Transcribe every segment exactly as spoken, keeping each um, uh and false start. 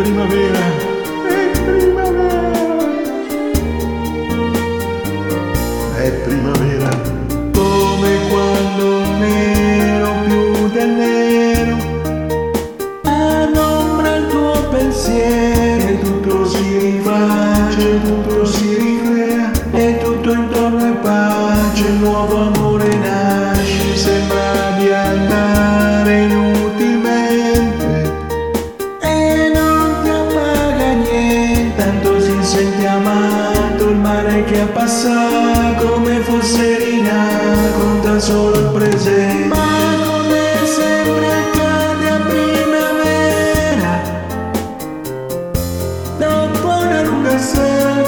primavera, è primavera, è primavera, come quando non ero più del nero, anombra il tuo pensiero e tutto si rifacce, tutto si ricrea e tutto intorno è pace, il nuovo amore nasce, sembra di andare inutilmente e non ti appaga niente, tanto si sente amato, il mare che ha passato come fosse rinato, conta solo il presente, ma come sempre accade a primavera, dopo una lunga sera.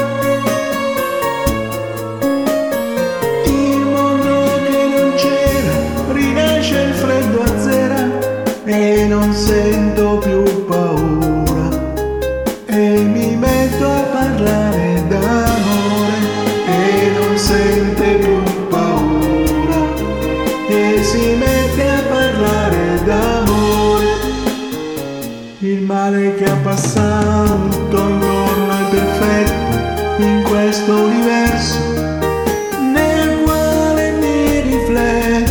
E non sento più paura e mi metto a parlare d'amore e non sente più paura e si mette a parlare d'amore. Il male che ha passato intorno è perfetto in questo universo nel quale mi rifletto.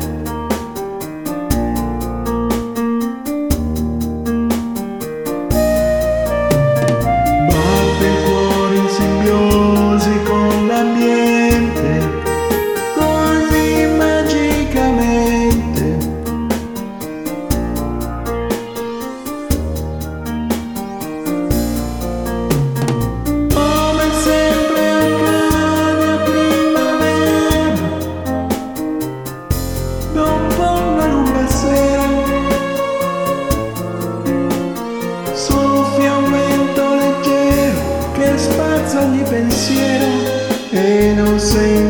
Con l'ambiente così magicamente, come sempre accade a primavera, dopo una lunga sera, soffia un vento leggero che spazza ogni pensiero e non sei